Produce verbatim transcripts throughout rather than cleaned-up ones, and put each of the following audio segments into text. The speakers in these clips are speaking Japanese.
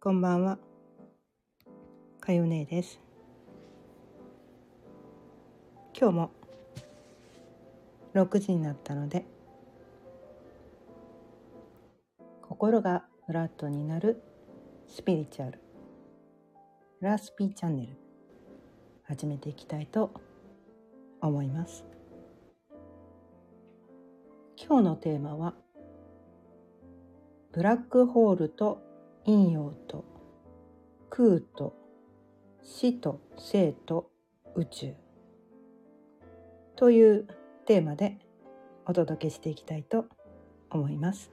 こんばんは、かよねです。今日もろくじになったので、心がフラットになるスピリチュアルフラスピチャンネル始めていきたいと思います。今日のテーマはブラックホールと陰陽と空と死と生と宇宙というテーマでお届けしていきたいと思います。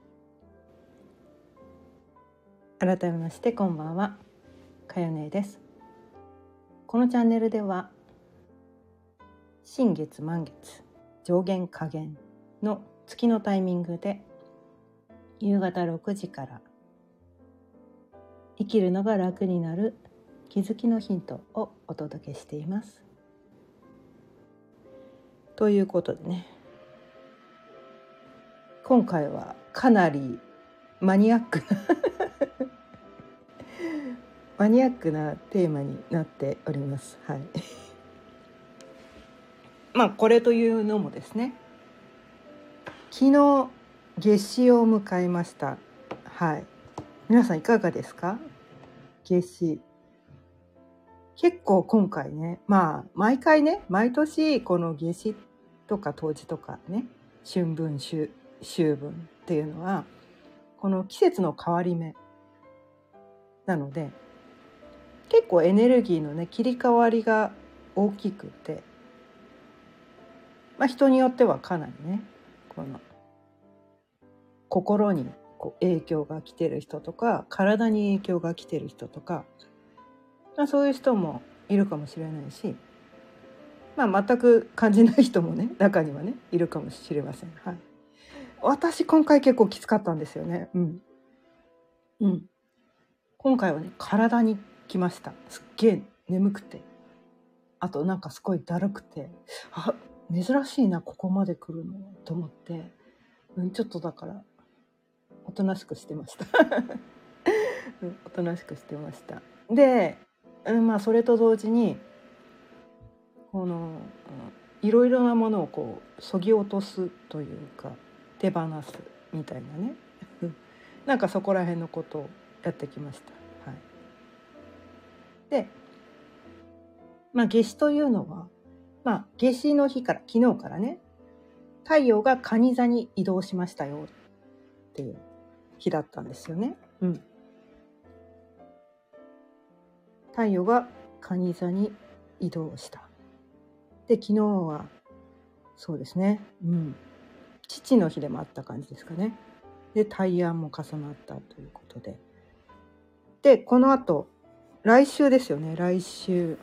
改めましてこんばんは、かよねです。このチャンネルでは新月満月上限下限の月のタイミングで夕方ろくじから生きるのが楽になる気づきのヒントをお届けしています。ということでね、今回はかなりマニアックなマニアックなテーマになっております。はい。まあこれというのもですね、昨日夏至を迎えました。はい。皆さんいかがですか？夏至。結構今回ね、まあ毎回ね、毎年この夏至とか冬至とかね、春分秋秋分っていうのはこの季節の変わり目なので、結構エネルギーのね切り替わりが大きくて、まあ人によってはかなりね、この心にこう影響が来てる人とか、体に影響が来てる人とか、まあ、そういう人もいるかもしれないし、まあ、全く感じない人もね中にはねいるかもしれません。はい、私今回結構きつかったんですよね。うんうん。今回はね体に来ました。すっげえ眠くて、あとなんかすごいだるくて、あ、珍しいなここまで来るのと思って、うん、ちょっとだからおとなしくしてました。うん、おとなしくしてました。で、うん、まあそれと同時にこの、うん、いろいろなものをこう削ぎ落とすというか手放すみたいなねなんかそこら辺のことをやってきました。はい、で、まあ夏至というのは、まあ夏至の日から昨日からね、太陽が蟹座に移動しましたよっていう日だったんですよね。うん。太陽が蟹座に移動した。で、昨日はそうですね、うん、父の日でもあった感じですかね。で、大安も重なったということで、でこの後来週ですよね。来週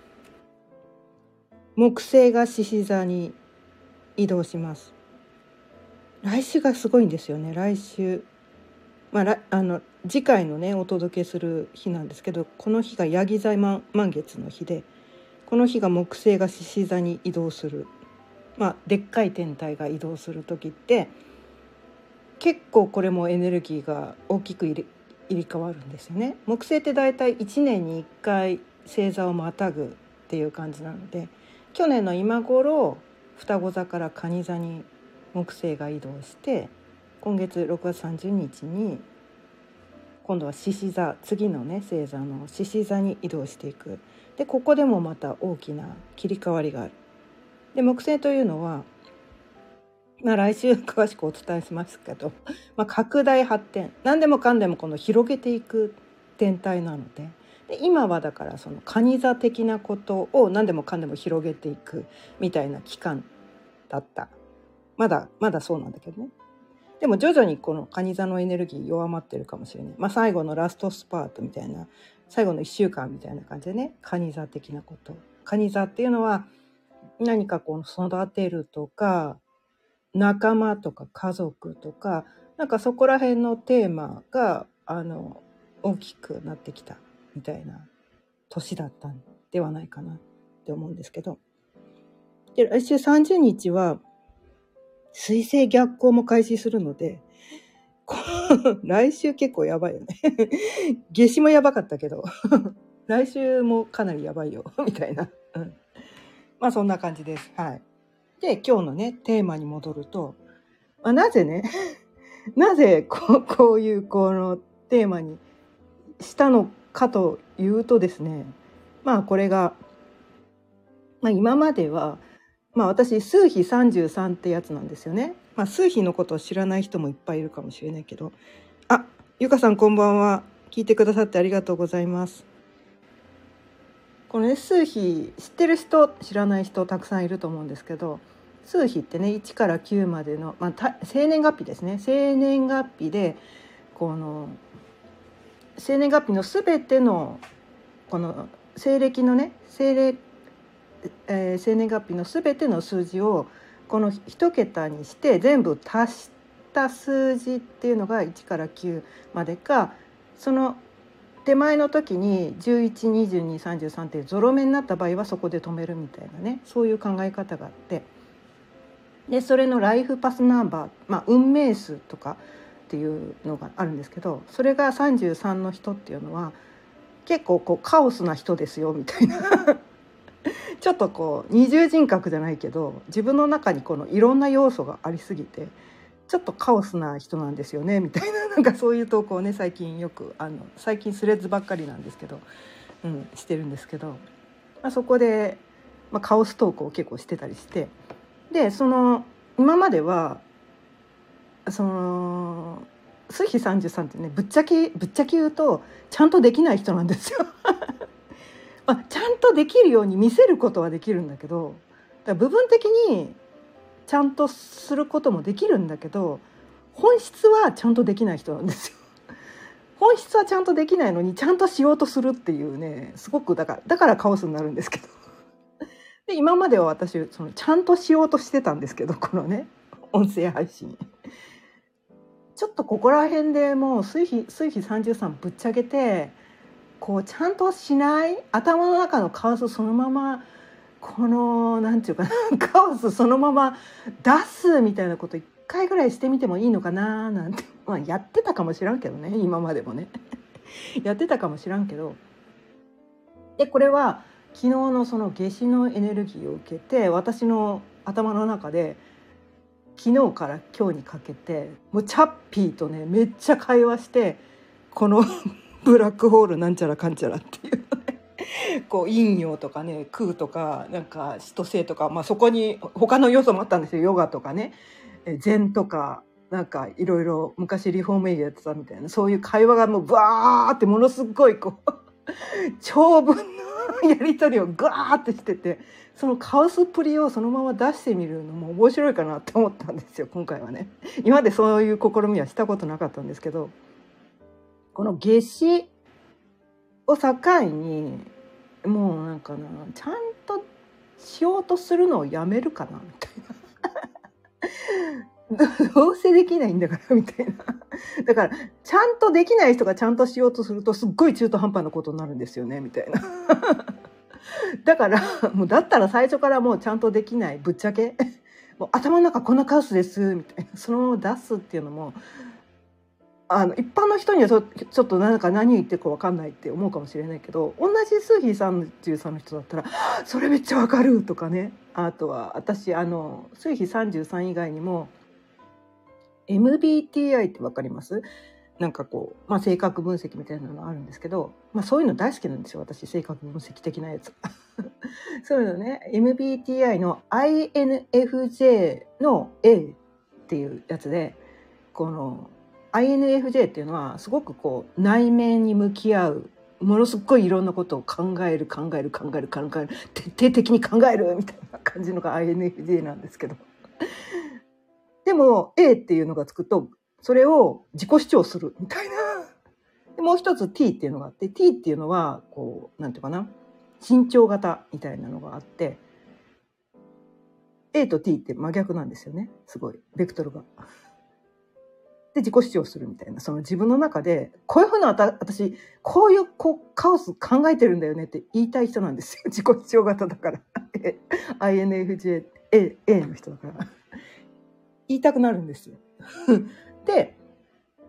木星が獅子座に移動します。来週がすごいんですよね。来週、まあ、あの次回のねお届けする日なんですけど、この日がヤギ座満月の日で、この日が木星が獅子座に移動する、まあでっかい天体が移動する時って結構これもエネルギーが大きく入れ入り替わるんですよね。木星ってだいたいいちねんにいっかい星座をまたぐっていう感じなので、去年の今頃双子座から蟹座に木星が移動して、今月ろくがつさんじゅうにちに今度は獅子座、次のね星座の獅子座に移動していく。でここでもまた大きな切り替わりがある。で木星というのは、まあ、来週詳しくお伝えしますけど、まあ、拡大発展、何でもかんでもこの広げていく天体なので、で今はだからその蟹座的なことを何でもかんでも広げていくみたいな期間だった。まだまだそうなんだけどね。でも徐々にこの蟹座のエネルギー弱まってるかもしれない。まあ最後のラストスパートみたいな、最後のいっしゅうかんみたいな感じでね、蟹座的なこと。蟹座っていうのは何かこう育てるとか、仲間とか家族とか、なんかそこら辺のテーマがあの大きくなってきたみたいな年だったんではないかなって思うんですけど、で来週さんじゅうにちは水星逆行も開始するので、 来週結構やばいよね。夏至もやばかったけど、来週もかなりやばいよ、みたいな。うん、まあそんな感じです。はい。で、今日のね、テーマに戻ると、まあ、なぜね、なぜこう、こういうこのテーマにしたのかというとですね、まあこれが、まあ今までは、まあ私、数比さんじゅうさんってやつなんですよね。まあ数比のことを知らない人もいっぱいいるかもしれないけど、あ、ゆかさんこんばんは。聞いてくださってありがとうございます。このね、数比知ってる人知らない人たくさんいると思うんですけど、数比ってねいちからきゅうまでの、まあ、生年月日ですね。生年月日でこの生年月日のすべてのこの西暦のね西暦、えー、生年月日のすべての数字をこの一桁にして全部足した数字っていうのがいちからきゅうまでか、その手前の時にじゅういち、にじゅうに、さんじゅうさんってゾロ目になった場合はそこで止めるみたいなね、そういう考え方があって、でそれのライフパスナンバー、まあ、運命数とかっていうのがあるんですけど、それがさんじゅうさんの人っていうのは結構こうカオスな人ですよみたいなちょっとこう二重人格じゃないけど自分の中にこのいろんな要素がありすぎてちょっとカオスな人なんですよねみたいな、なんかそういう投稿をね最近よくあの最近スレッズばっかりなんですけど、うん、してるんですけど、まあ、そこで、まあ、カオス投稿を結構してたりして、でその今まではその数比さんじゅうさんってねぶっちゃけぶっちゃけ言うとちゃんとできない人なんですよまあ、ちゃんとできるように見せることはできるんだけど、だから部分的にちゃんとすることもできるんだけど本質はちゃんとできない人なんですよ本質はちゃんとできないのにちゃんとしようとするっていうね、すごくだからだからカオスになるんですけどで今までは私そのちゃんとしようとしてたんですけど、このね音声配信ちょっとここら辺でもう数比数比さんじゅうさんぶっちゃけてこうちゃんとしない頭の中のカオスそのままこのなんていうかなカオスそのまま出すみたいなこと一回ぐらいしてみてもいいのかななんて、まあ、やってたかもしらんけどね、今までもねやってたかもしらんけど、でこれは昨日のその夏至のエネルギーを受けて私の頭の中で昨日から今日にかけてもうチャッピーとねめっちゃ会話して、このブラックホールなんちゃらかんちゃらっていうこう陰陽とかね空とかなんか死と生とか、まあ、そこに他の要素もあったんですよ。ヨガとかね禅とかなんかいろいろ昔リフォーム営業やってたみたいな、そういう会話がもうバーってものすごいこう長文のやり取りをガーってしてて、そのカオスっぷりをそのまま出してみるのも面白いかなって思ったんですよ今回はね。今までそういう試みはしたことなかったんですけど、この夏至を境にもうなんかなちゃんとしようとするのをやめるかなみたいなどうせできないんだからみたいな、だからちゃんとできない人がちゃんとしようとするとすっごい中途半端なことになるんですよねみたいなだからもうだったら最初からもうちゃんとできないぶっちゃけもう頭の中こんなカオスですみたいなそのまま出すっていうのもあの一般の人にはちょちょっとなんか何言ってるか分かんないって思うかもしれないけど、同じ数比さんじゅうさんの人だったらそれめっちゃ分かるとかね。あとは私あの数比さんじゅうさん以外にも エムビーティーアイ って分かります？なんかこう、まあ、性格分析みたいなのあるんですけど、まあ、そういうの大好きなんですよ私、性格分析的なやつそういうのね エムビーティーアイ の アイエヌエフジェー の A っていうやつで、このアイエヌエフジェー っていうのはすごくこう内面に向き合う、ものすごいいろんなことを考える考える考える考える徹底的に考えるみたいな感じのが アイエヌエフジェー なんですけど、でも A っていうのがつくとそれを自己主張するみたいな。でもう一つ T っていうのがあって、 T っていうのはこうなんていうかな慎重型みたいなのがあって、 A と T って真逆なんですよね、すごいベクトルが。で自己主張するみたいな、その自分の中でこういうふうな私こういうこうカオス考えてるんだよねって言いたい人なんですよ、自己主張型だからアイエヌエフジェーエー A の人だから言いたくなるんですよで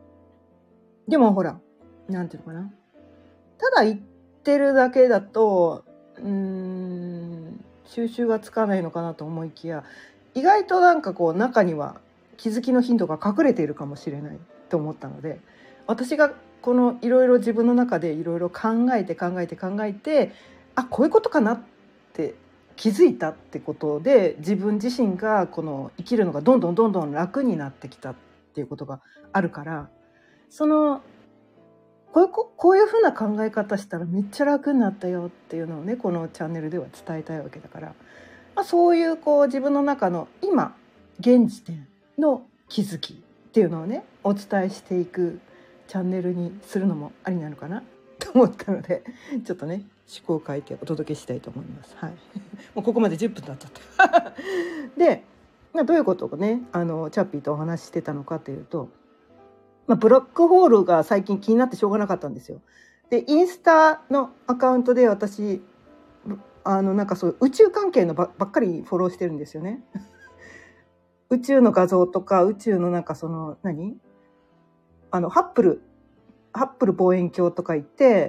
でもほら、なんていうのかな、ただ言ってるだけだとうーん収集がつかないのかなと思いきや、意外となんかこう中には気づきのヒントが隠れているかもしれないと思ったので、私がこのいろいろ自分の中でいろいろ考えて考えて考えて、あ、こういうことかなって気づいたってことで、自分自身がこの生きるのがどんどんどんどん楽になってきたっていうことがあるから、そのこういう、こういうふうな考え方したらめっちゃ楽になったよっていうのをね、このチャンネルでは伝えたいわけだから、まあ、そういうこう自分の中の今現時点の気づきっていうのをねお伝えしていくチャンネルにするのもありなのかなと思ったので、ちょっとね趣向を変えてお届けしたいと思います。はい、もうここまでじゅっぷん経っちゃったで、まあ、どういうことをねあのチャッピーとお話ししてたのかというと、まあ、ブラックホールが最近気になってしょうがなかったんですよ。でインスタのアカウントで私あのなんかそう宇宙関係の ば, ばっかりフォローしてるんですよね宇宙の画像とか宇宙のなんかその何あのハッブルハッブル望遠鏡とか言って、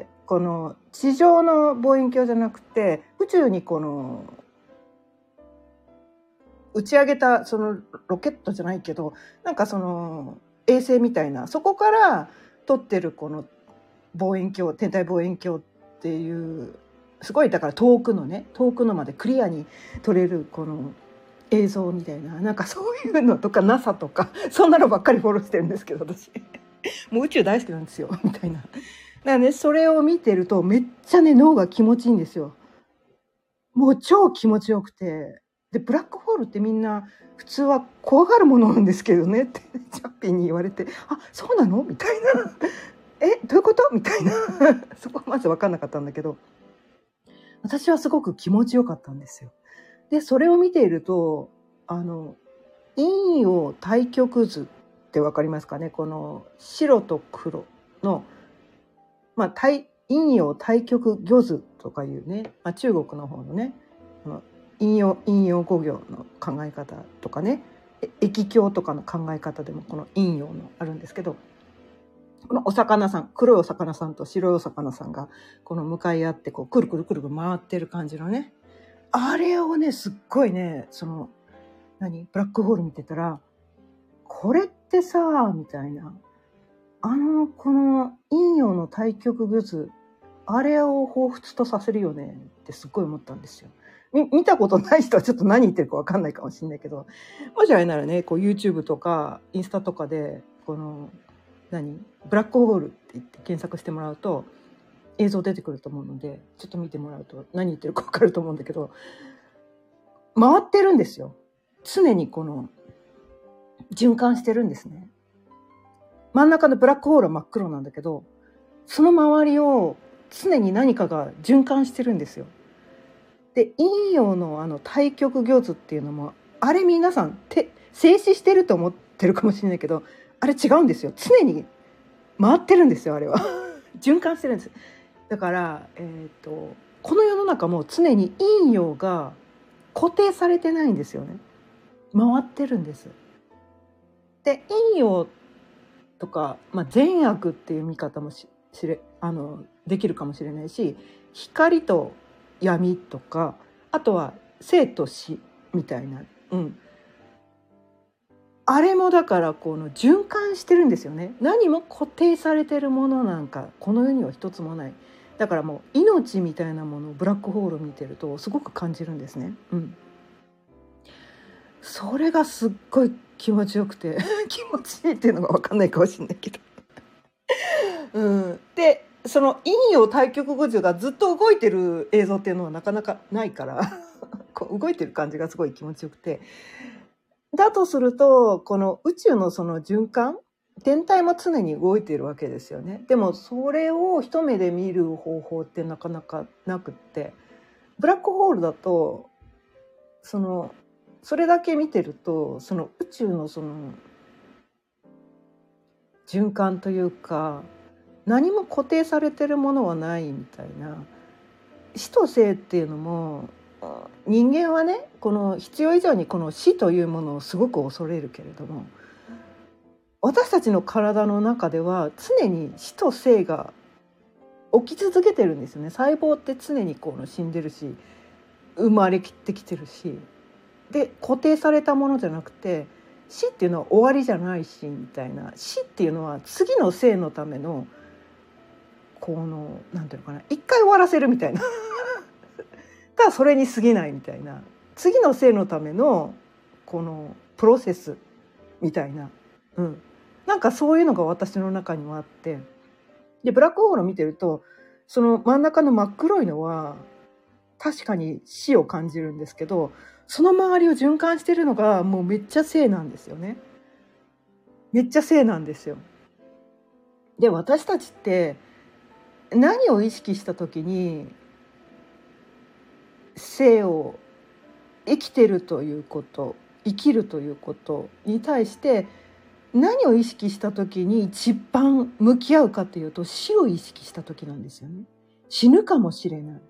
この地上の望遠鏡じゃなくて宇宙にこの打ち上げたそのロケットじゃないけど、なんかその衛星みたいな、そこから撮ってるこの望遠鏡、天体望遠鏡っていうすごいだから遠くのね遠くのまでクリアに撮れるこの映像みたいな、なんかそういうのとか ナサ とかそんなのばっかりフォローしてるんですけど、私もう宇宙大好きなんですよみたいな。だからねそれを見てるとめっちゃね脳が気持ちいいんですよ。もう超気持ちよくて、でブラックホールってみんな普通は怖がるものなんですけどねってチャッピーに言われて、あ、そうなのみたいなえ、どういうことみたいなそこはまず分かんなかったんだけど、私はすごく気持ちよかったんですよ。でそれを見ていると、あの陰陽対極図って分かりますかね。この白と黒の、まあ、対陰陽対極魚図とかいうね、まあ、中国の方のね陰陽陰陽五行の考え方とかね、易経とかの考え方でもこの陰陽のあるんですけど、このお魚さん、黒いお魚さんと白いお魚さんがこの向かい合ってこうくるくるくるくる回ってる感じのね、あれをねすっごいねその何ブラックホール見てたら、これってさみたいな、あのこの陰陽の対極グ図、あれを彷彿とさせるよねってすっごい思ったんですよ。見たことない人はちょっと何言ってるか分かんないかもしれないけど、もしあれならねこう YouTube とかインスタとかでこの何ブラックホールって言って検索してもらうと映像出てくると思うので、ちょっと見てもらうと何言ってるか分かると思うんだけど、回ってるんですよ。常にこの循環してるんですね。真ん中のブラックホールは真っ黒なんだけど、その周りを常に何かが循環してるんですよ。で陰陽のあの対極魚図っていうのも、あれ皆さんて静止してると思ってるかもしれないけど、あれ違うんですよ。常に回ってるんですよ、あれは循環してるんです。だから、えーと、この世の中も常に陰陽が固定されてないんですよね。回ってるんです。で陰陽とか、まあ、善悪っていう見方もししれあのできるかもしれないし、光と闇とか、あとは生と死みたいな、うん、あれもだからこの循環してるんですよね。何も固定されてるものなんかこの世には一つもない。だからもう命みたいなものをブラックホールを見てるとすごく感じるんですね。うん、それがすっごい気持ちよくて気持ちいいっていうのが分かんないかもしれないけどうん、でその陰陽対極語図がずっと動いてる映像っていうのはなかなかないからこう動いてる感じがすごい気持ちよくて、だとするとこの宇宙のその循環、天体も常に動いているわけですよね。でもそれを一目で見る方法ってなかなかなくって、ブラックホールだとそのそれだけ見てると、その宇宙のその循環というか、何も固定されてるものはないみたいな。死と生っていうのも、人間はねこの必要以上にこの死というものをすごく恐れるけれども、 私たちの体の中では常に死と生が起き続けてるんですよね。細胞って常にこの死んでるし生まれきってきてるし、で固定されたものじゃなくて、死っていうのは終わりじゃないしみたいな、死っていうのは次の生のためのこのなんていうのかな、一回終わらせるみたいなただそれに過ぎないみたいな、次の生のためのこのプロセスみたいな、うん、なんかそういうのが私の中にもあって、でブラックホールを見てるとその真ん中の真っ黒いのは確かに死を感じるんですけど、その周りを循環してるのがもうめっちゃ生なんですよね。めっちゃ生なんですよ。で私たちって何を意識した時に生を生きてるということ、生きるということに対して何を意識した時に一番向き合うかというと、死を意識した時なんですよね。死ぬかもしれない。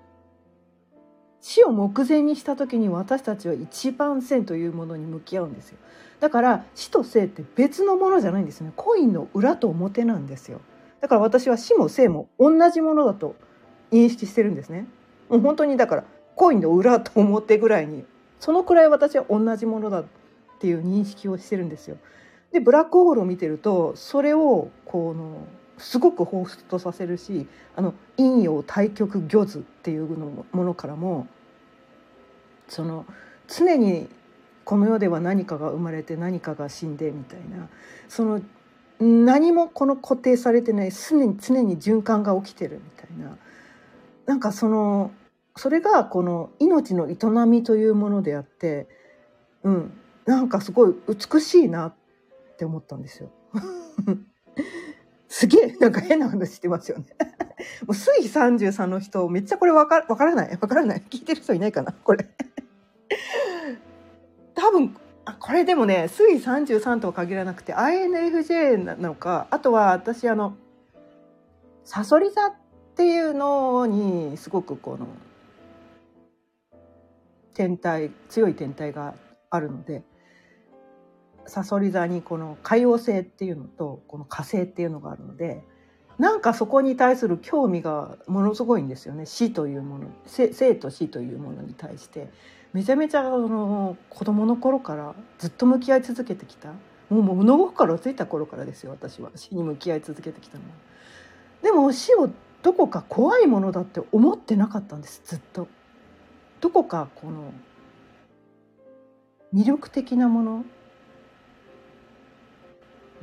死を目前にした時に私たちは一番生というものに向き合うんですよ。だから死と生って別のものじゃないんですね。コインの裏と表なんですよ。だから私は死も生も同じものだと認識してるんですね。もう本当にだからコインの裏と表ぐらいに、そのくらい私は同じものだっていう認識をしてるんですよ。でブラックホールを見てるとそれをこのすごく彷彿とさせるし、あの陰陽対極魚図っていうのものからも、その常にこの世では何かが生まれて何かが死んでみたいな、その何もこの固定されてない、常に常に循環が起きてるみたいな、なんかそのそれがこの命の営みというものであって、うん、なんかすごい美しいなって思ったんですよすげえなんか変な話してますよねもう水さんじゅうさんの人めっちゃこれわか、わからないわからない聞いてる人いないかなこれ多分あこれでもね水さんじゅうさんとは限らなくて アイエヌエフジェー なのか、あとは私あのサソリ座っていうのにすごくこの天体強い天体があるので、サソリ座にこの海王星っていうのとこの火星っていうのがあるので、なんかそこに対する興味がものすごいんですよね。死というもの、生と死というものに対してめちゃめちゃあの子供の頃からずっと向き合い続けてきた、もう物心ついた頃からですよ、私は死に向き合い続けてきたのは。でも死をどこか怖いものだって思ってなかったんです、ずっと。どこかこの魅力的なもの、うん、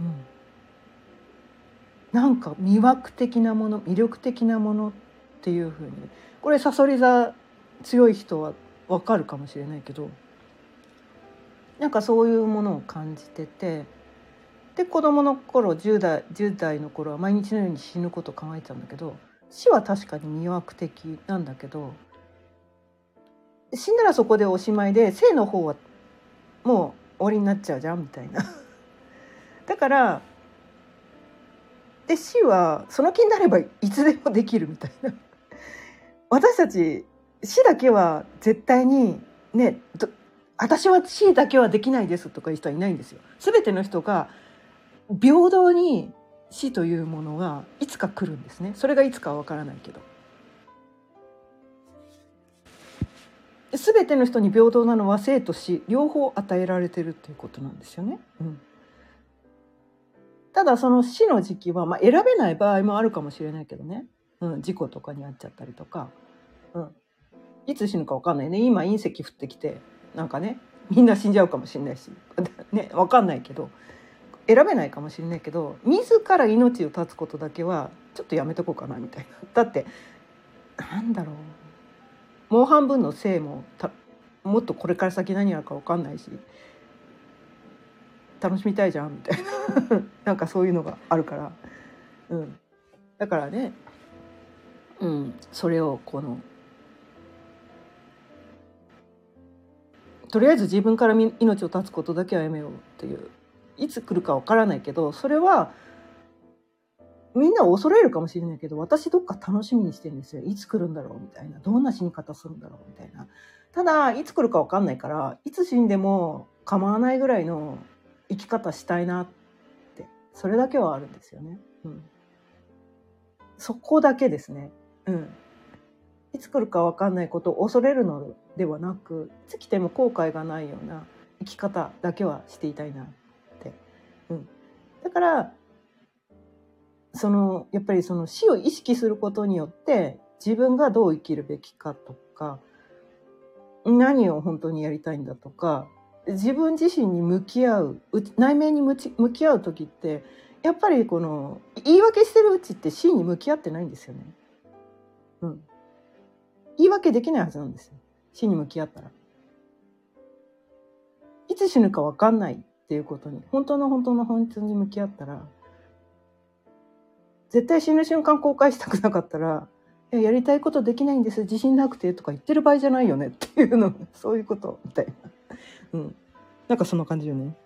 なんか魅惑的なもの、魅力的なものっていう風に、これサソリ座強い人はわかるかもしれないけど、なんかそういうものを感じてて、で子供の頃じゅう代、じゅう代の頃は毎日のように死ぬことを考えてたんだけど、死は確かに魅惑的なんだけど、死んだらそこでおしまいで生の方はもう終わりになっちゃうじゃんみたいなだからで死はその気になればいつでもできるみたいな私たち死だけは絶対にね、私は死だけはできないですとかいう人はいないんですよ。全ての人が平等に死というものがいつか来るんですね。それがいつかは分からないけど、全ての人に平等なのは生と死両方与えられてるっていうことなんですよね、うん、ただその死の時期は、まあ、選べない場合もあるかもしれないけどね、うん、事故とかに遭っちゃったりとか、うん、いつ死ぬか分かんないね。今隕石降ってきてなんかねみんな死んじゃうかもしれないしね、分かんないけど選べないかもしれないけど、自ら命を絶つことだけはちょっとやめとこうかなみたいな。だってなんだろう、もう半分の生もたもっとこれから先何やるか分かんないし楽しみたいじゃんみたいななんかそういうのがあるから、うん、だからね、うん、それをこのとりあえず自分から命を絶つことだけはやめようっていう、いつ来るか分からないけど、それはみんな恐れるかもしれないけど、私どっか楽しみにしてるんですよ。いつ来るんだろうみたいな、どんな死に方するんだろうみたいな。ただいつ来るか分かんないから、いつ死んでも構わないぐらいの生き方したいなっそれだけはあるんですよね。うん、そこだけですね。うん、いつ来るか分かんないことを恐れるのではなく、いつ来ても後悔がないような生き方だけはしていたいなって、うん、だからそのやっぱりその死を意識することによって自分がどう生きるべきかとか、何を本当にやりたいんだとか、自分自身に向き合う、内面に向き合う時ってやっぱりこの言い訳してるうちって死に向き合ってないんですよね。うん、言い訳できないはずなんですよ、死に向き合ったら。いつ死ぬか分かんないっていうことに本当の本当の本質に向き合ったら、絶対死ぬ瞬間後悔したくなかったら、や, やりたいことできないんです、自信なくてとか言ってる場合じゃないよねっていうの、そういうことみたいな、うん、なんかそんな感じよね。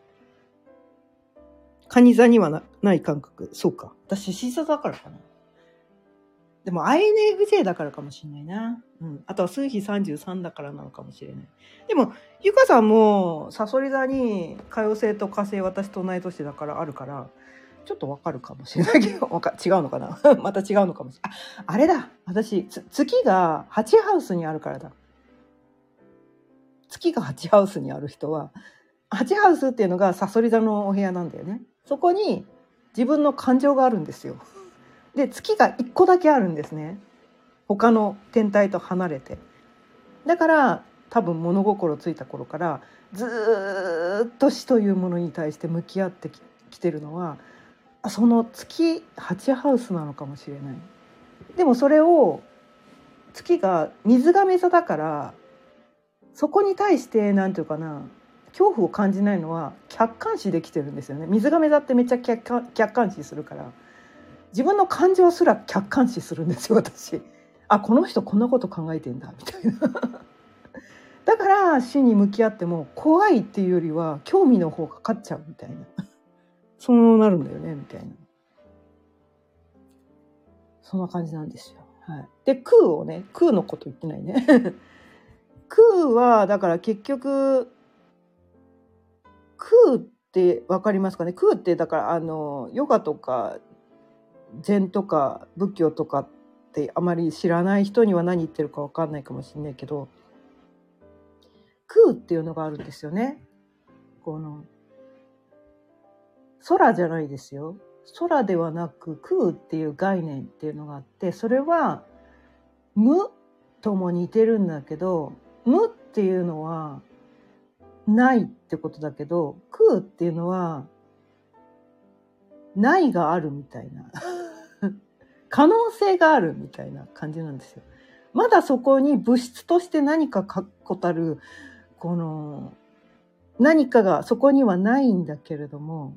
蟹座には な, ない感覚。そうか、私獅子座だからかな。でも アイエヌエフジェー だからかもしれないな、うん、あとは数比さんじゅうさんだからなのかもしれない。でもゆかさんもさそり座に火曜星と火星、私と同い年だからあるから、ちょっとわかるかもしれないけど、わか違うのかなまた違うのかもしれない。あ、あれだ、私月がはちハウスにあるからだ。月がはちハウスにある人は、はちハウスっていうのがさそり座のお部屋なんだよね。そこに自分の感情があるんですよ。で月がいっこだけあるんですね、他の天体と離れて。だから多分物心ついた頃からずっと死というものに対して向き合ってき、きてるのはその月はちハウスなのかもしれない。でもそれを月が水亀座だから、そこに対して何ていうかな、恐怖を感じないのは客観視できてるんですよね。水亀座ってめっちゃ客観、客観視するから、自分の感情すら客観視するんですよ私。あ、この人こんなこと考えてんだみたいなだから死に向き合っても怖いっていうよりは興味の方が勝っちゃうみたいなそうなるんだよねみたいな、そんな感じなんですよ。はい、で空をね、空のこと言ってないね空はだから結局、空って分かりますかね。空ってだからあのヨガとか禅とか仏教とかってあまり知らない人には何言ってるか分かんないかもしれないけど、空っていうのがあるんですよね。この空じゃないですよ。空ではなく空っていう概念っていうのがあって、それは無とも似てるんだけど、無っていうのはないってことだけど、空っていうのはないがあるみたいな可能性があるみたいな感じなんですよ。まだそこに物質として何か確固たるこの何かがそこにはないんだけれども、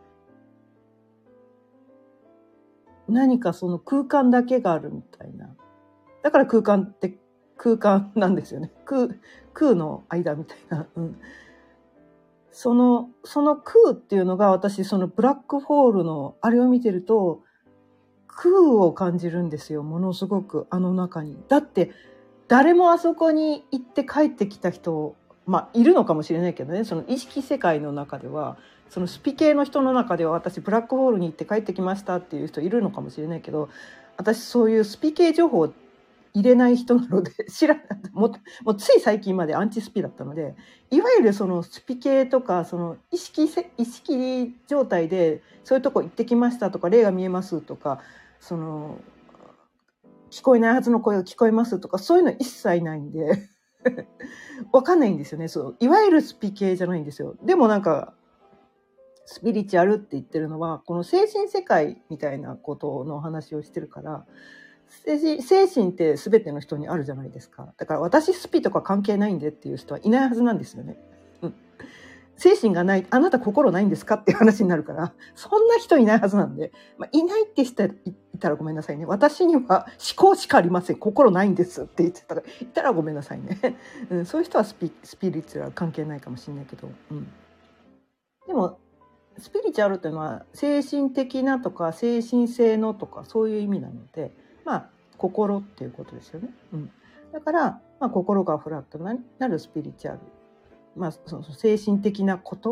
何かその空間だけがあるみたいな。だから空間って空間なんですよね。空、空の間みたいな、うん、そのその空っていうのが、私そのブラックホールのあれを見てると空を感じるんですよ、ものすごく。あの中にだって誰もあそこに行って帰ってきた人、まあいるのかもしれないけどね、その意識世界の中では、そのスピ系の人の中では、私ブラックホールに行って帰ってきましたっていう人いるのかもしれないけど、私そういうスピ系情報を入れない人なので知らない。もう、もうつい最近までアンチスピだったので、いわゆるそのスピ系とか、その意識せ意識状態でそういうとこ行ってきましたとか、霊が見えますとか、その聞こえないはずの声が聞こえますとか、そういうの一切ないんでわかんないんですよね。そう、いわゆるスピ系じゃないんですよ。でもなんかスピリチュアルって言ってるのは、この精神世界みたいなことの話をしてるから、精神、精神って全ての人にあるじゃないですか。だから私スピとか関係ないんでっていう人はいないはずなんですよね。うん、精神がない、あなた心ないんですかっていう話になるから、そんな人いないはずなんで、まあ、いないって人いたらごめんなさいね。私には思考しかありません、心ないんですって言ってたから、言ったらごめんなさいね。うん、そういう人はスピ、スピリチュアル関係ないかもしれないけど、うん、でもスピリチュアルっていうのは精神的なとか精神性のとかそういう意味なので、まあ心っていうことですよね。うん、だから、まあ、心がフラットなるスピリチュアル、まあ、その精神的なこと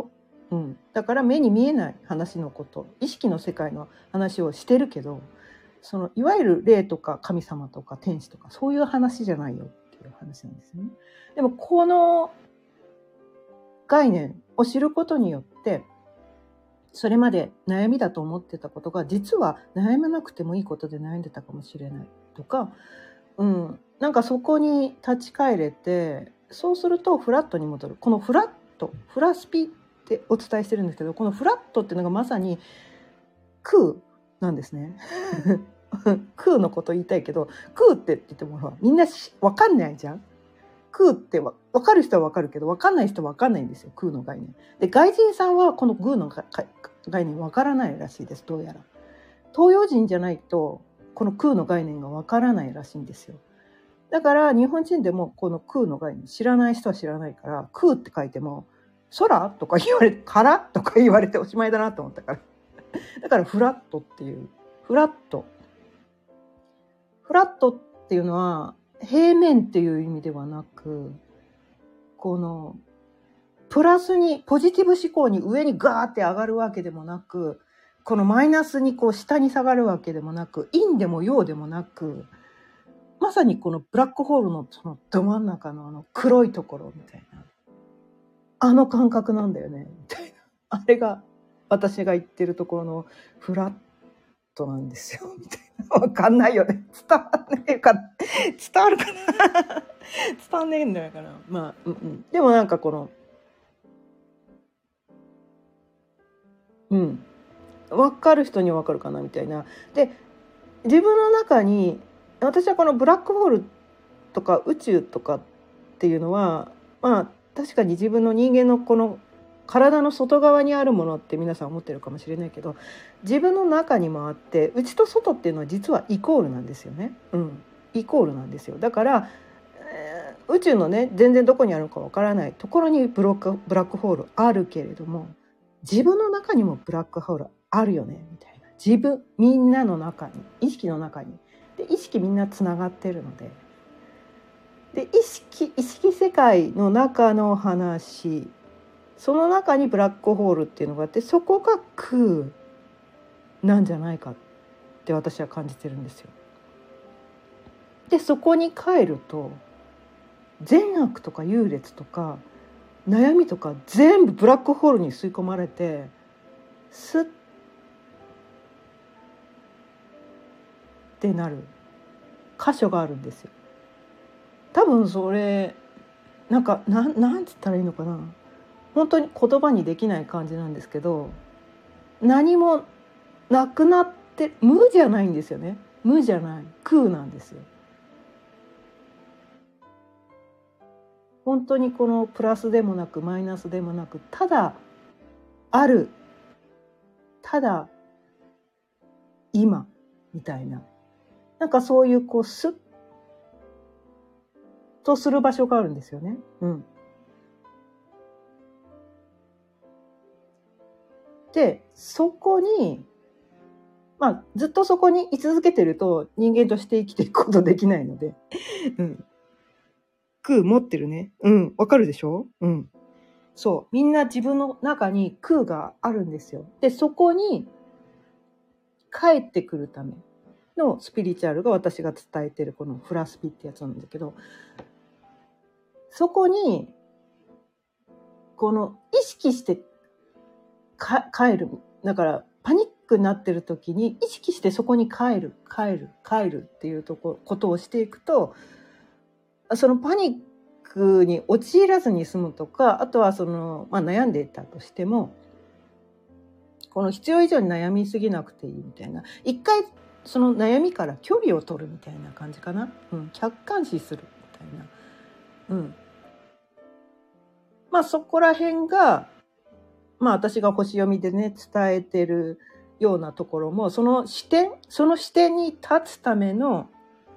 うん、だから目に見えない話のこと、意識の世界の話をしてるけど、そのいわゆる霊とか神様とか天使とかそういう話じゃないよっていう話なんですよね。でもこの概念を知ることによって、それまで悩みだと思ってたことが実は悩まなくてもいいことで悩んでたかもしれないとか、うん、なんかそこに立ち返れて、そうするとフラットに戻る。このフラット、フラスピってお伝えしてるんですけど、このフラットっていうのがまさに空なんですね。空のこと言いたいけど、空って言ってもみんな分かんないじゃん。空って分かる人は分かるけど、分かんない人は分かんないんですよ、空の概念。で、外人さんはこの空の概念分からないらしいです、どうやら。東洋人じゃないとこの空の概念が分からないらしいんですよ。だから日本人でもこの空の概念知らない人は知らないから、空って書いても空とか言われて、からとか言われておしまいだなと思ったから。だからフラットっていう、フラット。フラットっていうのは平面っていう意味ではなく、このプラスにポジティブ思考に上にガーって上がるわけでもなく、このマイナスにこう下に下がるわけでもなく、陰でも陽でもなく、まさにこのブラックホールのそのど真ん中のあの黒いところみたいな、あの感覚なんだよねみたいな、あれが私が言ってるところのフラットなんですよみたいな。わかんないよね、伝わんねえか、伝わるかな伝わんねえんだよかな。まあ、うんうん、でもなんかこのうん分かる人には分かるかなみたいな。で、自分の中に、私はこのブラックホールとか宇宙とかっていうのは、まあ確かに自分の人間のこの体の外側にあるものって皆さん思ってるかもしれないけど、自分の中にもあって、内と外っていうのは実はイコールなんですよね。うん、イコールなんですよ。だから、えー宇宙のね、全然どこにあるのかわからないところにブロックブラックホールあるけれども、自分の中にもブラックホールあるよねみたいな。自分みんなの中に、意識の中にで、意識みんなつながってるので、で意識意識世界の中の話、その中にブラックホールっていうのがあって、そこが空なんじゃないかって私は感じてるんですよ。でそこに帰ると、善悪とか優劣とか悩みとか全部ブラックホールに吸い込まれて、スッってなる箇所があるんですよ。多分それなんかなん、なんつったらいいのかな、本当に言葉にできない感じなんですけど、何もなくなって、無じゃないんですよね。無じゃない、空なんですよ。本当にこのプラスでもなくマイナスでもなく、ただある、ただ今みたいな、なんかそういうこうスッとする場所があるんですよね。うん。でそこに、まあずっとそこに居続けてると人間として生きていくことできないので、うん。空持ってるね。うん、わかるでしょ？うん。そう、みんな自分の中に空があるんですよ。で、そこに帰ってくるためのスピリチュアルが私が伝えてるこのフラスピってやつなんだけど、そこにこの意識してか帰る。だからパニックになってる時に意識してそこに帰る、帰る、帰るっていうとこことをしていくと、そのパニックに陥らずに済むとか、あとはその、まあ、悩んでいたとしても、この必要以上に悩みすぎなくていいみたいな、一回その悩みから距離を取るみたいな感じかな、うん、客観視するみたいな、うん、まあそこら辺が、まあ私が星読みでね伝えてるようなところも、その視点その視点に立つための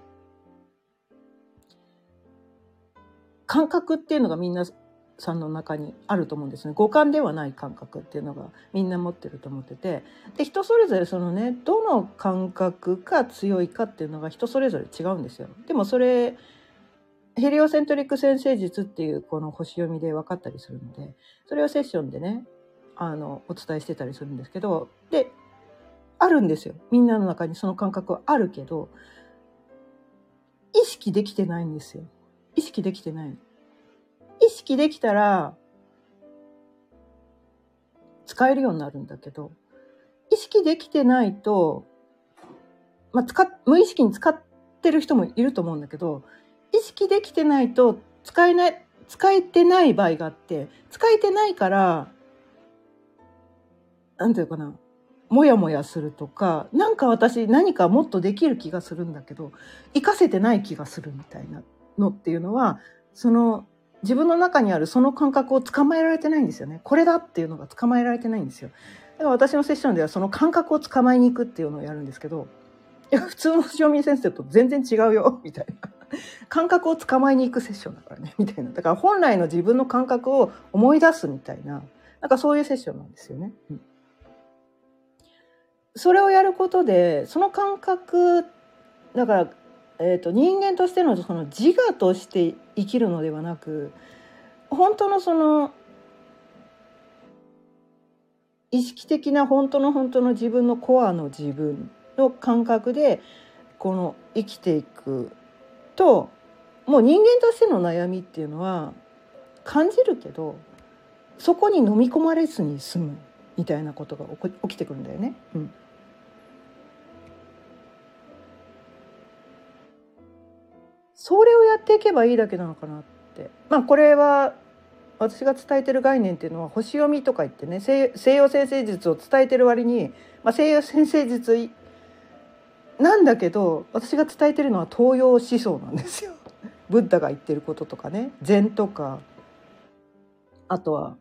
感覚っていうのがみんなさんの中にあると思うんですね。五感ではない感覚っていうのがみんな持ってると思ってて、で人それぞれそのね、どの感覚が強いかっていうのが人それぞれ違うんですよ。でもそれヘリオセントリック占星術っていうこの星読みで分かったりするので、それをセッションでねあのお伝えしてたりするんですけど、であるんですよ。みんなの中にその感覚はあるけど、意識できてないんですよ。意識できてない。意識できたら使えるようになるんだけど、意識できてないと、まあ、使っ無意識に使ってる人もいると思うんだけど、意識できてないと使えない使えてない場合があって、使えてないからなんていうかな、もやもやするとか、なんか私何かもっとできる気がするんだけど活かせてない気がするみたいなのっていうのは、その自分の中にあるその感覚を捕まえられてないんですよね。これだっていうのが捕まえられてないんですよ。だから私のセッションではその感覚を捕まえに行くっていうのをやるんですけど、いや普通の星読み先生と全然違うよみたいな、感覚を捕まえに行くセッションだからねみたいな、だから本来の自分の感覚を思い出すみたいな、なんかそういうセッションなんですよね。うん、それをやることでその感覚だから、えーと、人間としてのその自我として生きるのではなく、本当のその意識的な本当の本当の自分のコアの自分の感覚でこの生きていくと、もう人間としての悩みっていうのは感じるけどそこに飲み込まれずに済むみたいなことが起きてくるんだよね。うん、それをやっていけばいいだけなのかなって。まあこれは私が伝えてる概念っていうのは星読みとか言ってね、西洋占星術を伝えてる割に、まあ、西洋占星術なんだけど私が伝えてるのは東洋思想なんですよ。ブッダが言ってることとかね、禅とか、あとは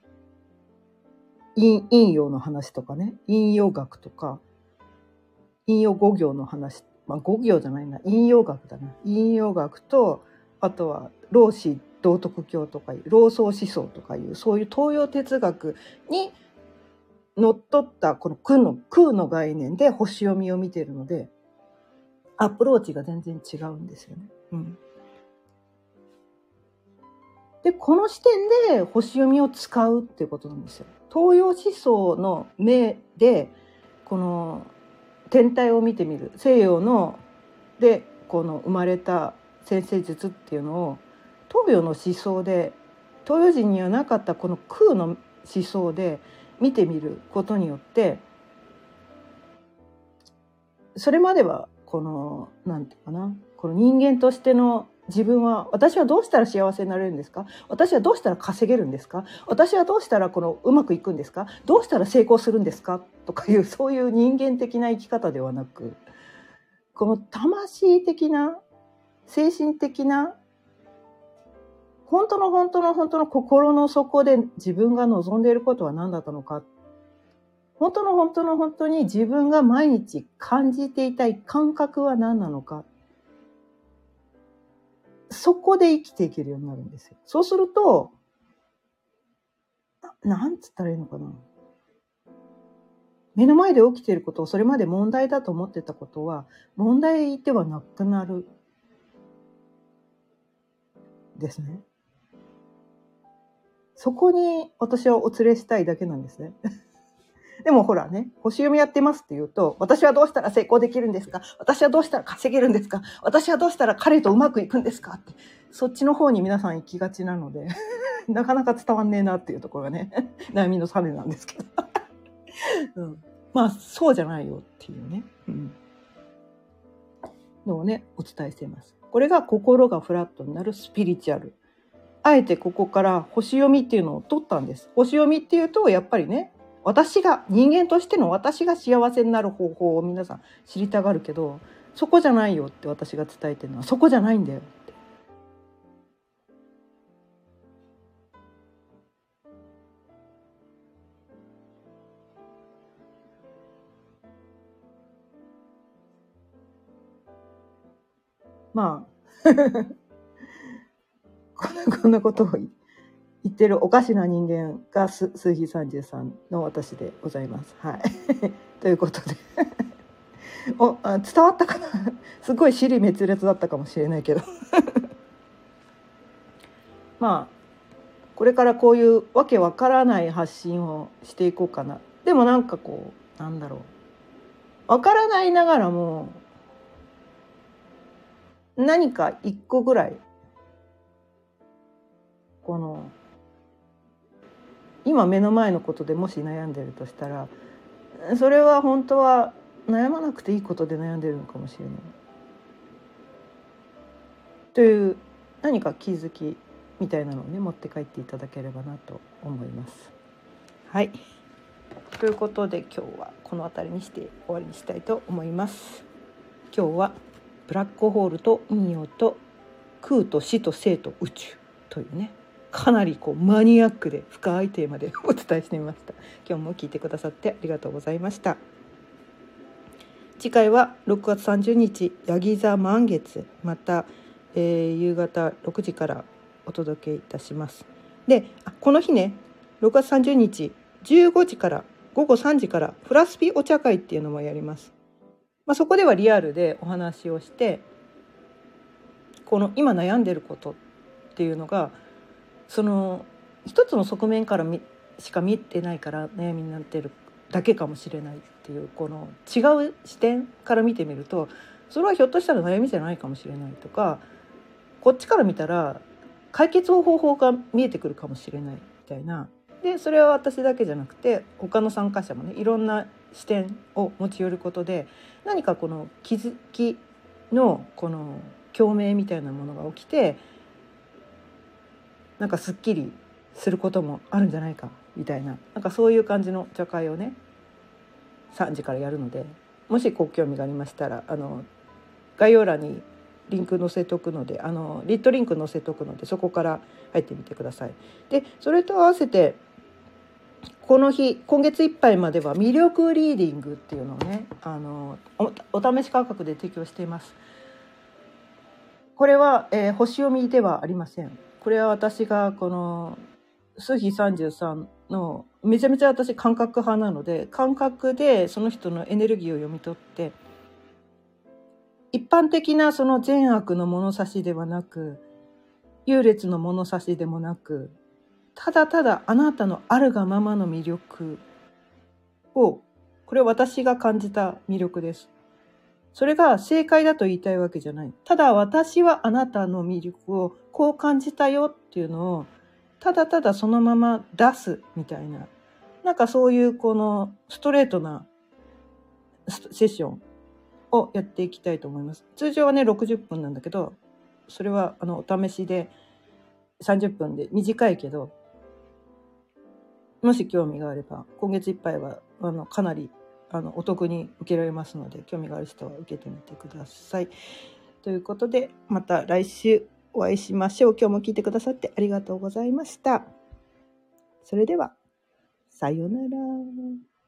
陰陰陽の話とかね、陰陽学とか陰陽五行の話、まあ五行じゃないな、陰陽学だな、陰陽学と、あとは老子道徳教とかいう老荘思想とかいうそういう東洋哲学にのっとったこの空の空の概念で星読みを見ているので、アプローチが全然違うんですよね。うん、でこの視点で星読みを使うっていうことなんですよ。東洋思想の目でこの天体を見てみる、西洋のでこの生まれた占星術っていうのを東洋の思想で、東洋人にはなかったこの空の思想で見てみることによって、それまではこのなんていうかな、この人間としての自分は、私はどうしたら幸せになれるんですか、私はどうしたら稼げるんですか、私はどうしたらこのうまくいくんですか、どうしたら成功するんですかとかいう、そういう人間的な生き方ではなく、この魂的な精神的な本当の本当の本当の心の底で自分が望んでいることは何だったのか、本当の本当の本当に自分が毎日感じていたい感覚は何なのか、そこで生きていけるようになるんですよ。そうすると、なんつったらいいのかな、目の前で起きていることをそれまで問題だと思ってたことは問題ではなくなるですね。そこに私はお連れしたいだけなんですね。でもほらね、星読みやってますって言うと、私はどうしたら成功できるんですか、私はどうしたら稼げるんですか、私はどうしたら彼とうまくいくんですかって、そっちの方に皆さん行きがちなのでなかなか伝わんねえなっていうところがね悩みの種なんですけど、うん、まあそうじゃないよっていうね、うん、のをねお伝えしています。これが心がフラットになるスピリチュアル。あえてここから星読みっていうのを取ったんです。星読みっていうとやっぱりね、私が人間としての私が幸せになる方法を皆さん知りたがるけど、そこじゃないよって私が伝えてるのはそこじゃないんだよって。まあこんなこんなことを言ってってるおかしな人間が数比さんじゅうさんの私でございます。はいということでおあ伝わったかなすごい支離滅裂だったかもしれないけどまあこれからこういうわけわからない発信をしていこうかな。でもなんかこうなんだろう、わからないながらも何か一個ぐらいこの今目の前のことでもし悩んでるとしたら、それは本当は悩まなくていいことで悩んでるのかもしれないという何か気づきみたいなのをね持って帰っていただければなと思います。はい、ということで今日はこの辺りにして終わりにしたいと思います。今日はブラックホールと陰陽と空と死と生と宇宙というね、かなりこうマニアックで深いテーマでお伝えしてみました。今日も聞いてくださってありがとうございました。次回はろくがつさんじゅうにちヤギ座満月、また、えー、夕方ろくじからお届けいたします。で、この日ねろくがつさんじゅうにちじゅうごじからごごさんじからフラスピお茶会っていうのもやります。まあ、そこではリアルでお話をして、この今悩んでることっていうのがその一つの側面からしか見てないから悩みになってるだけかもしれないっていう、この違う視点から見てみるとそれはひょっとしたら悩みじゃないかもしれないとか、こっちから見たら解決方法が見えてくるかもしれないみたいな。でそれは私だけじゃなくて他の参加者もねいろんな視点を持ち寄ることで何かこの気づきのこの共鳴みたいなものが起きて、なんかすっきりすることもあるんじゃないかみたいな、なんかそういう感じの茶会をねさんじからやるので、もしご興味がありましたらあの概要欄にリンク載せとくので、あのリットリンク載せとくのでそこから入ってみてください。でそれと合わせてこの日今月いっぱいまでは魅力リーディングっていうのをねあの お, お試し価格で提供しています。これは、えー、星読みではありません。これは私がこの数比さんじゅうさんのめちゃめちゃ私感覚派なので、感覚でその人のエネルギーを読み取って、一般的なその善悪の物差しではなく優劣の物差しでもなく、ただただあなたのあるがままの魅力を、これは私が感じた魅力です。それが正解だと言いたいわけじゃない。ただ私はあなたの魅力をこう感じたよっていうのをただただそのまま出すみたいな、なんかそういうこのストレートなセッションをやっていきたいと思います。通常はねろくじゅっぷんなんだけど、それはあのお試しでさんじゅっぷんで短いけど、もし興味があれば今月いっぱいはあのかなりあのお得に受けられますので、興味がある人は受けてみてください。ということでまた来週お会いしましょう。今日も聞いてくださってありがとうございました。それではさようなら。